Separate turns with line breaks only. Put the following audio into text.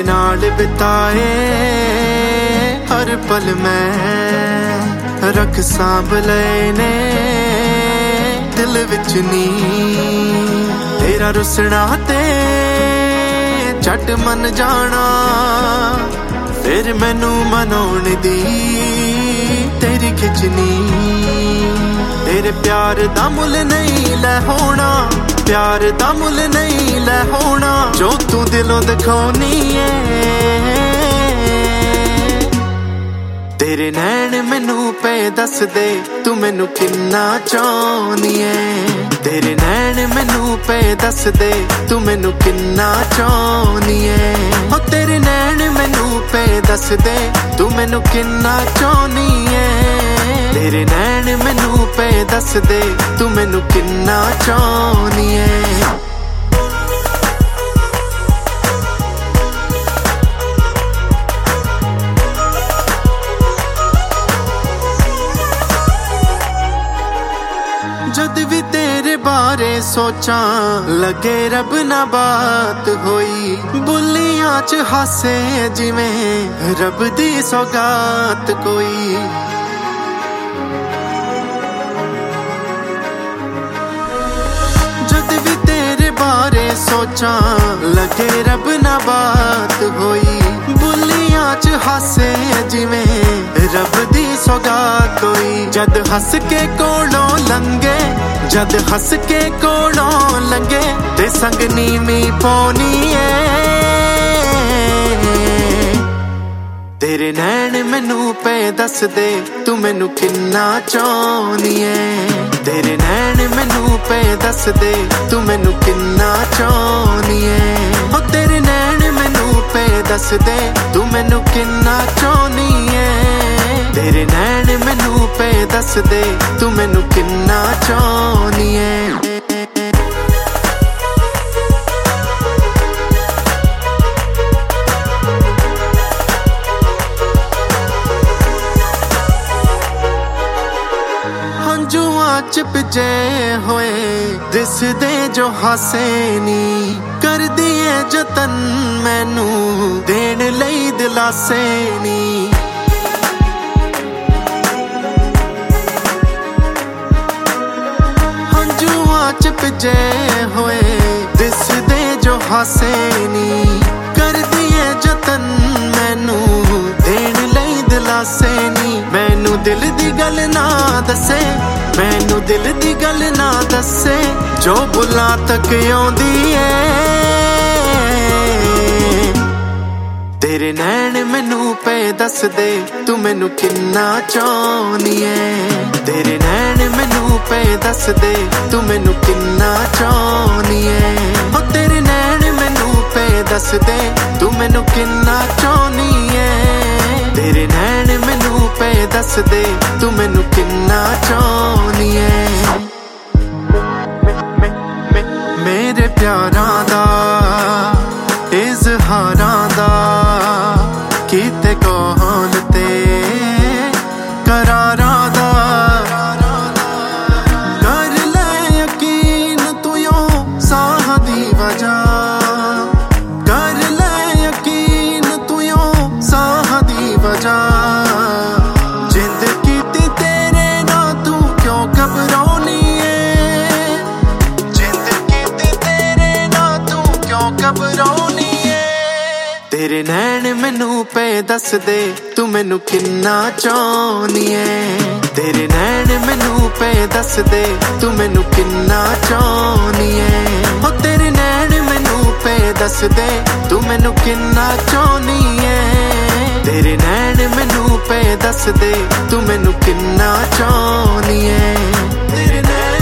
नाल बिताए हर पल मैं रख सांभ लए ने दिल विच नी। तेरा रुसना ते झट मन जाना फिर मैनू मनाउण दी तेरी खिचनी। तेरे प्यार दा मुल नहीं लै होना, प्यार दा मुल नहीं लै होना जो तू दिलों दिखाउनी है। तेरे नैन मैनू पे दस दे तू मैनू किन्ना चाहनी है। तेरे नैन मैनू पे दस दे तू मैनू किन्ना चाहनी है। ओ तेरे नैन मैनू पे दस दे तू मैनू किन्ना चाहनी है। तेरे नैन मैनू पे दस दे तू मैनू किन्ना चाहनी है। जद भी तेरे बारे सोचा लगे रब ना बात होई। बुलियां च हासे जिवें रब दी सौगात कोई। जद भी तेरे बारे सोचा लगे रब ना बात होई। बुलियां च हासे जिवें रब दी सौगात कोई। जद हस के कोलों लंघे, जद हस के कोलों लंघे ते संग नीवी पौनी है। तेरे नैन मैनू पे दस दे तू मैनू किन्ना चाहनी है। तेरे नैन मैनू पे दस दे तू मैनू किन्ना चाहनी है। ओ तेरे नैन मैनू पे दस दे तू मैनू किन्ना चाहनी है। तेरे नैन मैनू पे दस दे तू मैनू किन्ना चाहनी है। हंजुआं च भिजे होए दिसदे जो हासे नी। कर दिए जतन मैनू देण लई दिलासे नी। च भिजे होए दिसदे जो हासे नी। कर दिए जतन मैनू देण लई दिलासे नी। मैनू दिल दी गल ना दसे, मैनू दिल दी गल ना दसे जो बुला तक आउंदी है। तेरे नैन मैनू पे दस दे तू मैनू किन्ना चाहनी है। तेरे नैन मैनू पे दस दे तू मैनू किन्ना चाहनी है। ओ तेरे नैन मैनू पे दस दे तू मैनू किन्ना चाहनी है। तेरे नैन मैनू पे दस दे तू मैनू किन्ना चाहनी है। मेरे प्यारां दा इज़हारां दा कीते कौल ते करारां दा। कर ले यकीन तू यो साह दी वजह। कर ले यकीन तू यो साह दी वजह। जिंद कीती तेरे ना तू क्यों घबराउनी है। जिंद कीती तेरे ना तू क्यों घबराउनी है। तेरे नैन मैनू पे दस दे तू मैनू किन्ना चाहनी है। तेरे नैन मैनू पे दस दे तू मैनू किन्ना चाहनी है। ओ तेरे नैन मैनू पे दस दे तू मैनू किन्ना चाहनी है। तेरे नैन मैनू पे दस दे तू मैनू किन्ना चाहनी है। तेरे नैन